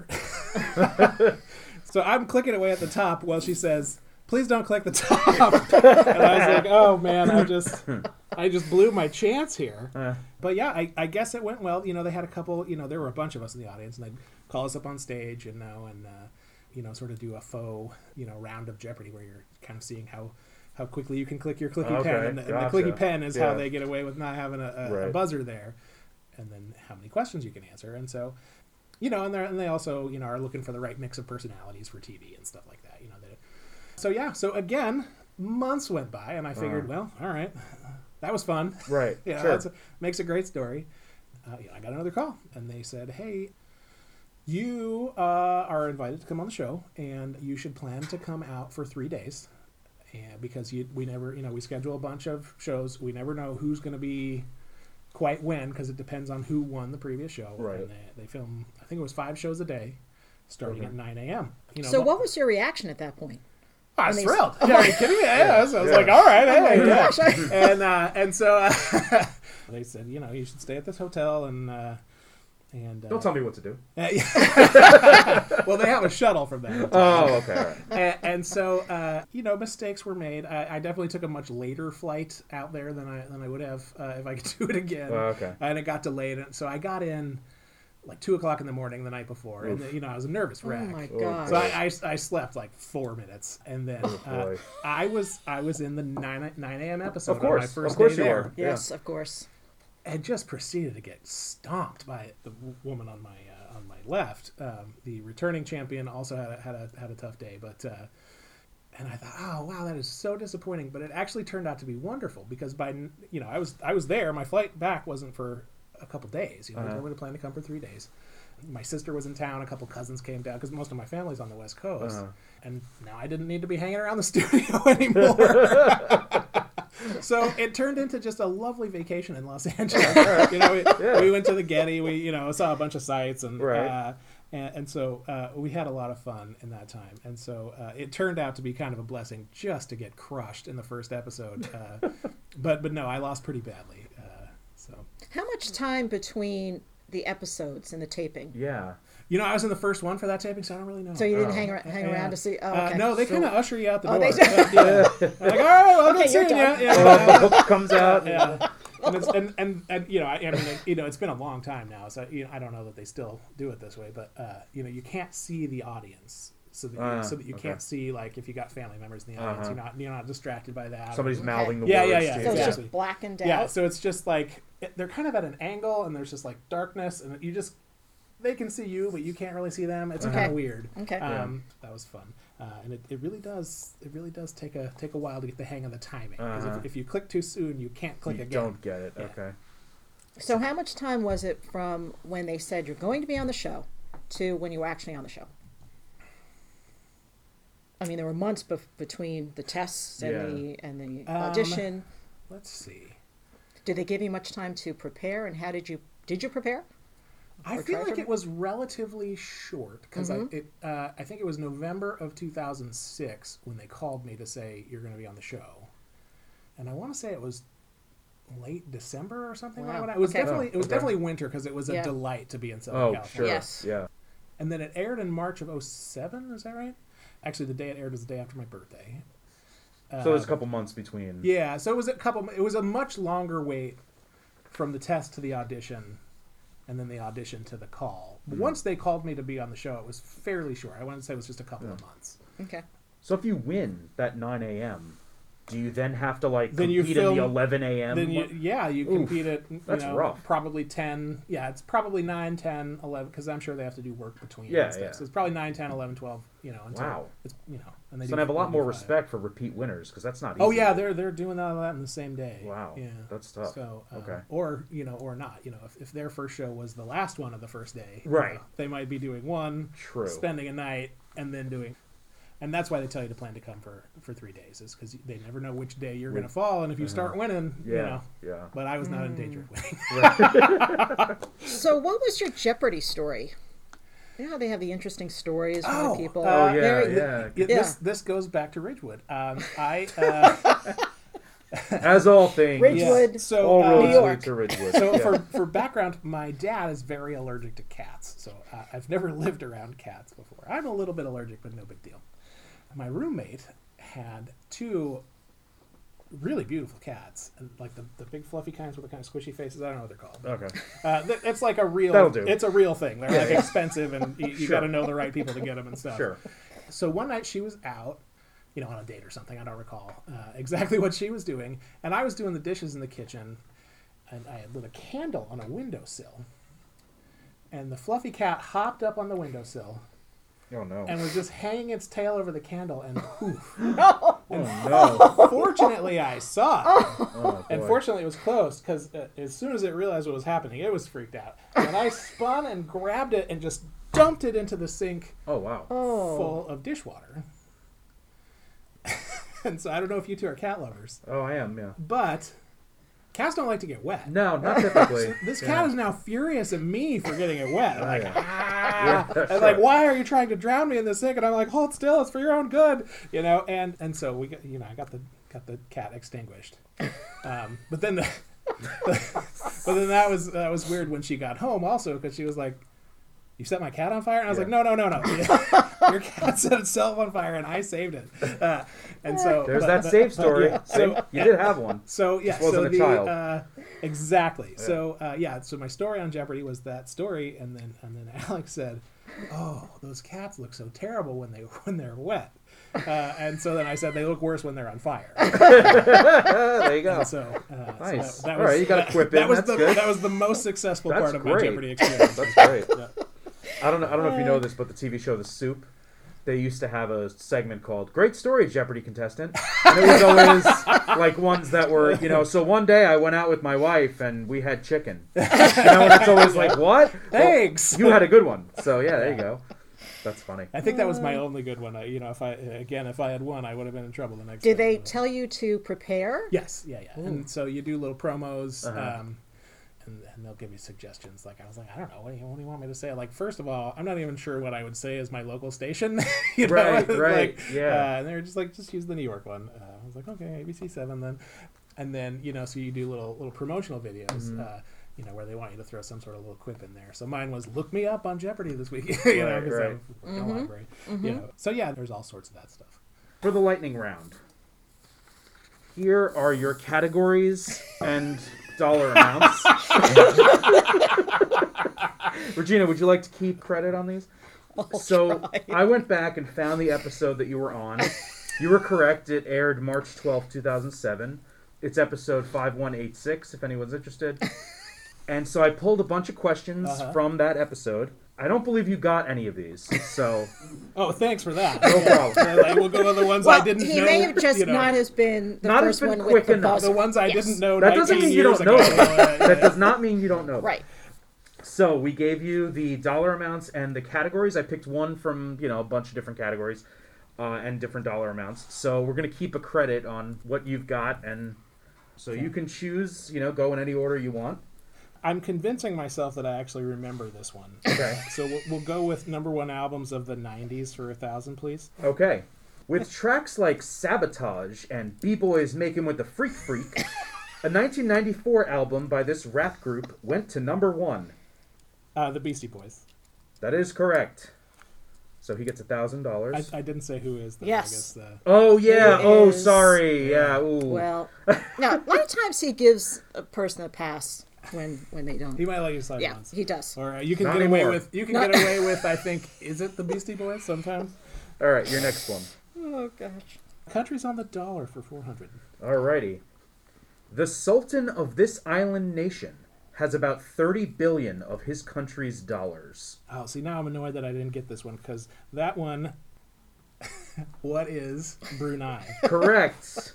So I'm clicking away at the top while she says, "Please don't click the top." And I was like, oh man, I just blew my chance here. But yeah, I guess it went well. They had a couple, there were a bunch of us in the audience, and they'd call us up on stage and sort of do a faux, round of Jeopardy where you're kind of seeing how quickly you can click your clicky pen. And the clicky pen is how they get away with not having a buzzer there. And then how many questions you can answer. And so, and they also, are looking for the right mix of personalities for TV and stuff like that. So again, months went by, and I figured, well, all right, that was fun. Right. Sure. That makes a great story. I got another call, and they said, hey, you are invited to come on the show, and you should plan to come out for 3 days, and because we never, we schedule a bunch of shows. We never know who's going to be quite when, because it depends on who won the previous show. Right. And they film, I think it was 5 shows a day, starting at 9 a.m. So what was your reaction at that point? I was thrilled. Are you kidding me? Yeah. So I was like, all right, hey, gosh. And so they said, you should stay at this hotel and Don't tell me what to do. Well, they have a shuttle from there. Oh, okay. All right. And so, mistakes were made. I definitely took a much later flight out there than I would have if I could do it again. Okay. And it got delayed. So I got in like 2:00 in the morning the night before. Oof. And, I was a nervous wreck. Oh, my God. So I slept like 4 minutes. And then boy. I was in the 9 a.m. episode Of course. on my first Of course day you there. were. Yes, of course. And just proceeded to get stomped by the woman on my left. The returning champion also had a tough day, but and I thought, oh wow, that is so disappointing. But it actually turned out to be wonderful because I was there. My flight back wasn't for a couple days. They told me to plan to come for 3 days. My sister was in town. A couple cousins came down because most of my family's on the West Coast, and now I didn't need to be hanging around the studio anymore. So it turned into just a lovely vacation in Los Angeles. We went to the Getty. We saw a bunch of sights, and and so we had a lot of fun in that time. And so it turned out to be kind of a blessing just to get crushed in the first episode. But no, I lost pretty badly. So How much time between the episodes and the taping? Yeah. I was in the first one for that taping, so I don't really know. So you didn't hang around to see? Oh, okay. No, they kind of usher you out the door. they do? They're like, all right, well, good seeing you. The hook comes out. Yeah. And it's been a long time now, so I don't know that they still do it this way, but you can't see the audience, so that you can't see, like, if you got family members in the audience, you're not distracted by that. Somebody's mouthing the Yeah, words. yeah. to So you. it's Exactly. just blackened out? Yeah, so it's just like they're kind of at an angle, and there's just like darkness, and they can see you, but you can't really see them. It's Okay. kind of weird. Okay. That was fun, and it really does take a while to get the hang of the timing. 'Cause if you click too soon, you can't click You again. don't get it. Yeah. Okay. So how much time was it from when they said you're going to be on the show to when you were actually on the show? I mean, there were months between the tests and the audition. Let's see. Did they give you much time to prepare, and how did you prepare? I Or feel try like to- it was relatively short because I think it was November of 2006 when they called me to say you're going to be on the show, and I want to say it was late December or something Wow. like that. It was Okay. definitely winter because it was a Yeah. delight to be in Southern Oh, California. sure. Yes. Yeah. And then it aired in March of 07, is that right? Actually, the day it aired was the day after my birthday. So there's a couple months between. Yeah, so it was a much longer wait from the test to the audition, and then the audition to the call. But once they called me to be on the show, it was fairly short. I wouldn't say it was just a couple of months. Okay. So if you win that 9 a.m., do you then have to Then you compete in film- the 11 a.m.? Then you compete at that's rough. probably 10. Yeah, it's probably 9, 10, 11 because I'm sure they have to do work between. Yeah, and stuff. yeah. So it's probably 9, 10, 11, 12. Until Wow. it's and they So do I have a lot more 45. respect for repeat winners because that's not easy. Oh yeah, they're doing all that in the same day. Wow. Yeah, That's tough. So Okay. or not. If their first show was the last one of the first day, Right. they might be doing one, True. spending a night, and then doing. And that's why they tell you to plan to come for 3 days, is because they never know which day you're going to fall, and if you start winning, Yeah. Yeah. But I was not in danger of winning. So what was your Jeopardy story? You know how they have the interesting stories from the people. Oh, yeah, Very- yeah. This goes back to Ridgewood. As all things, Ridgewood, So all roads New lead York. to Ridgewood. So Yeah. for background, my dad is very allergic to cats. So I've never lived around cats before. I'm a little bit allergic, but no big deal. My roommate had 2 really beautiful cats, and like the big fluffy kinds with the kind of squishy faces. I don't know what they're called. Okay. It's like a real. That'll do. It's a real thing. They're like expensive, and you Sure. got to know the right people to get them and stuff. Sure. So one night she was out, on a date or something. I don't recall exactly what she was doing, and I was doing the dishes in the kitchen, and I had lit a candle on a windowsill, and the fluffy cat hopped up on the windowsill Oh no. and was just hanging its tail over the candle, and poof. Oh no. Fortunately, I saw it. Oh, And boy. fortunately, it was close because as soon as it realized what was happening, it was freaked out. And I spun and grabbed it and just dumped it into the sink Oh wow. full of dishwater. And so I don't know if you two are cat lovers, Oh, I am. Yeah. but cats don't like to get wet. No, not typically. This Yeah. cat is now furious at me for getting it wet. I'm like, yeah. ah! Yeah, And sure. like, why are you trying to drown me in this sink? And I'm like, hold still, it's for your own good, And so we got, I got the cat extinguished. But then that was weird when she got home also, because she was like, you set my cat on fire? And I was like, no. Your cat set itself on fire and I saved it. And so There's that save story. yeah. So you did have one. So yeah, Just wasn't a child. Exactly. Yeah. So so my story on Jeopardy was that story, and then Alex said, "Oh, those cats look so terrible when they're wet," and so then I said they look worse when they're on fire. There you go. And so Nice. that All right, you got to quip in. That was That's good. that was the most successful That's part of my great. Jeopardy experience. That's great. Yeah. I don't know if you know this, but the TV show The Soup, they used to have a segment called "Great Story, Jeopardy Contestant," and it was always like ones that were, So one day I went out with my wife and we had chicken. And it's always like, what? Thanks. Well, you had a good one, so yeah, there you go. That's funny. I think that was my only good one. If I had won, I would have been in trouble the next. Did day. they tell you to prepare? Yes, yeah. And so you do little promos, Uh-huh. and they'll give you suggestions. Like I was like, I don't know, what do you want me to say? Like, first of all, I'm not even sure what I would say is my local station. Right, Like, right, yeah. and they were just like, just use the New York one. I was like, okay, ABC 7 then, and then so you do little promotional videos. Mm-hmm. Where they want you to throw some sort of little quip in there. So mine was, look me up on Jeopardy this week. Because Right, I right. work in a library. So yeah, there's all sorts of that stuff. For the lightning round, here are your categories and dollar amounts. Regina, would you like to keep credit on these? I went back and found the episode that you were on. You were correct. It aired March 12th, 2007. It's episode 5186, if anyone's interested. And so I pulled a bunch of questions from that episode, I don't believe you got any of these, so Oh, thanks for that. no problem. So, like, we'll go to the ones I Well, didn't he know. may have just you know, not has been the Not first has been one quick with the enough. buzzer. the ones I Yes. didn't know. that doesn't 19 mean you don't years know ago. them. That does not mean you don't know them. Right. So we gave you the dollar amounts and the categories. I picked one from a bunch of different categories and different dollar amounts. So we're gonna keep a credit on what you've got, and so you can choose. Go in any order you want. I'm convincing myself that I actually remember this one. Okay. So we'll go with number one albums of the 90s for 1,000, please. Okay. With tracks like Sabotage and B-Boys Making with the Freak Freak, a 1994 album by this rap group went to number 1. The Beastie Boys. That is correct. So he gets $1,000. I didn't say who is, though. Yes. I guess Oh, yeah. Who Oh, is- sorry. Yeah. Ooh. Well, no. A lot of times he gives a person a pass when they don't. he might let you slide Yeah, once. he does. Or you can Not get away anymore. with. You can Not- get away with. I think is it the Beastie Boys sometimes. All right, your next one. Oh gosh. Country's on the dollar for 400. Alrighty. The Sultan of this island nation has about 30 billion of his country's dollars. Oh, see, now I'm annoyed that I didn't get this one because that one. What is Brunei? Correct.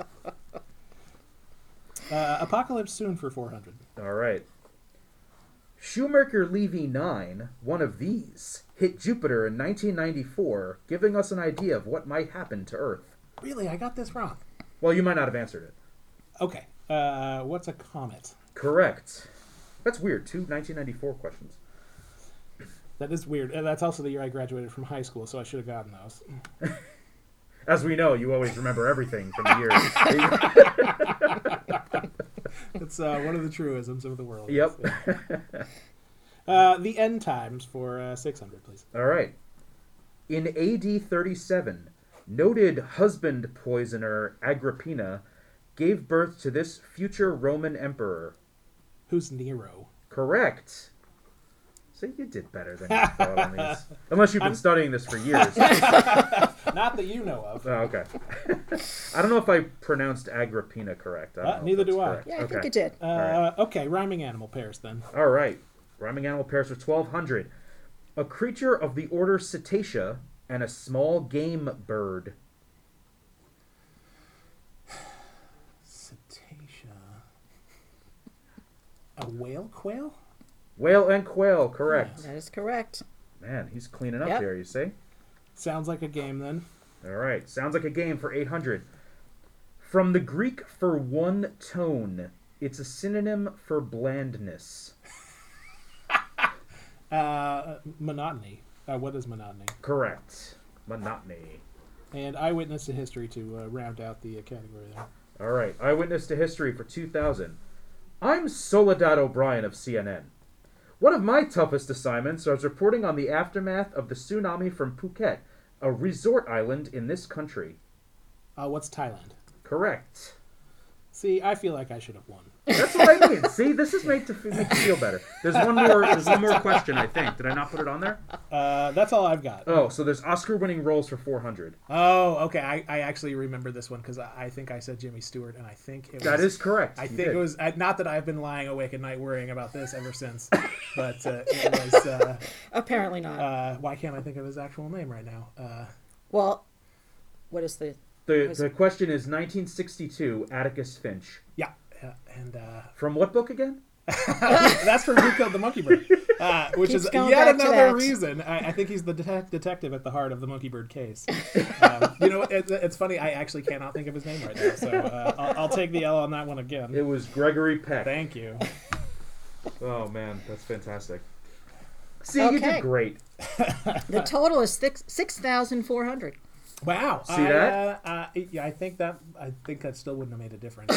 Apocalypse Soon for 400. All right. Shoemaker Levy 9, one of these, hit Jupiter in 1994, giving us an idea of what might happen to Earth. Really, I got this wrong. Well, you might not have answered it. Okay. What's a comet? Correct. That's weird. 2 1994 questions. That is weird. That's also the year I graduated from high school, so I should have gotten those. As we know, you always remember everything from the year. It's one of the truisms of the world. Yep. The end times for 600, please. All right. In AD 37, noted husband poisoner Agrippina gave birth to this future Roman emperor. Who's Nero? Correct. So you did better than you thought on these. Unless you've been studying this for years. Not that you know of. Oh, okay. I don't know if I pronounced Agrippina correct. I don't know if Neither that's do I. correct. Yeah, I think Okay. it did. Okay, rhyming animal pairs then. All right. Rhyming animal pairs for 1,200. A creature of the order Cetacea and a small game bird. Cetacea. A whale quail? Whale and quail, correct. That is correct. Man, he's cleaning up Yep. there, you see? Sounds like a game then. All right. Sounds like a game for 800. From the Greek for one tone, it's a synonym for blandness. Monotony. What is monotony? Correct. Monotony. And eyewitness to history to round out the category there. All right. Eyewitness to history for 2,000. I'm Soledad O'Brien of CNN. One of my toughest assignments was reporting on the aftermath of the tsunami from Phuket, a resort island in this country. What's Thailand? Correct. See, I feel like I should have won. That's what I mean. See, this is made to make you feel better. There's one more question, I think. Did I not put it on there? That's all I've got. Oh, so there's Oscar-winning roles for 400. Oh, okay. I actually remember this one because I think I said Jimmy Stewart, and I think it was... That is correct. I You think did. it was... Not that I've been lying awake at night worrying about this ever since, but it was... Apparently not. why can't I think of his actual name right now? Well, what is the? The question is 1962, Atticus Finch. Yeah, and... From what book again? That's from Who Killed the Mockingbird, which Keeps is going yet back to another that. reason. I think he's the detective at the heart of the Mockingbird case. It's funny. I actually cannot think of his name right now, so I'll take the L on that one again. It was Gregory Peck. Thank you. Oh, man. That's fantastic. See, you Okay. did great. The total is 6,400. Wow. See that? Yeah, I think that still wouldn't have made a difference.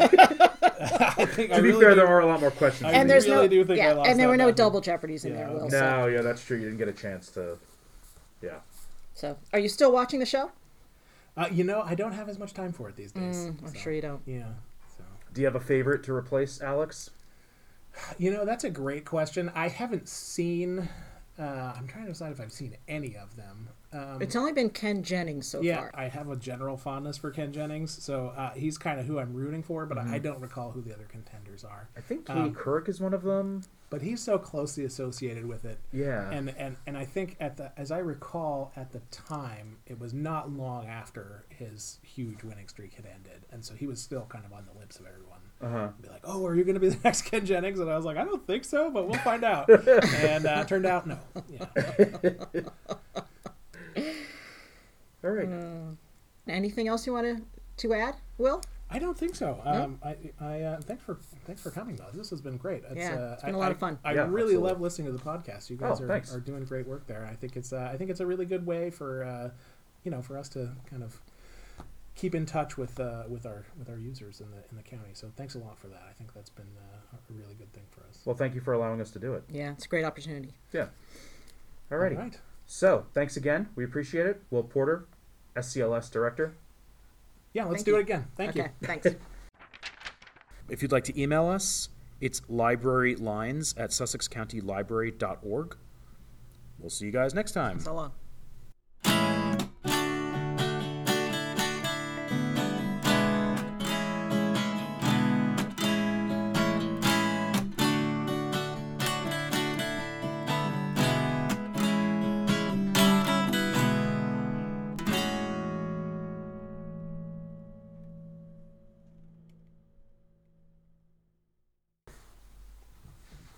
I think To be fair, there are a lot more questions. I than And these. there's really no, do think I yeah, lost and there that were no battle. double jeopardies in Yeah. there, Will. No, yeah, that's true. You didn't get a chance to... Yeah. So, are you still watching the show? I don't have as much time for it these days. I'm sure you don't. Yeah. So. Do you have a favorite to replace Alex? That's a great question. I haven't seen. I'm trying to decide if I've seen any of them. It's only been Ken Jennings so Yeah, far. I have a general fondness for Ken Jennings, so he's kind of who I'm rooting for, but I don't recall who the other contenders are. I think Katie Couric is one of them. but he's so closely associated with it. Yeah. And I think as I recall at the time, it was not long after his huge winning streak had ended, and so he was still kind of on the lips of everyone. Be like, oh, are you going to be the next Ken Jennings? And I was like, I don't think so, but we'll find out. And turned out no. Yeah. All right. Anything else you want to add, Will? I don't think so. I thanks for coming though. This has been great. It's been a lot of fun. I Yeah, really absolutely. love listening to the podcast. You guys thanks. are doing great work there. I think it's a really good way for for us to kind of keep in touch with our users in the county. So thanks a lot for that. I think that's been a really good thing for us. Well, thank you for allowing us to do it. Yeah, it's a great opportunity. Yeah. Alrighty. All right. So, thanks again. We appreciate it. Will Porter, SCLS Director. Yeah, let's Thank do you. it again. Thank you. Okay, thanks. If you'd like to email us, it's librarylines@sussexcountylibrary.org. We'll see you guys next time. So long.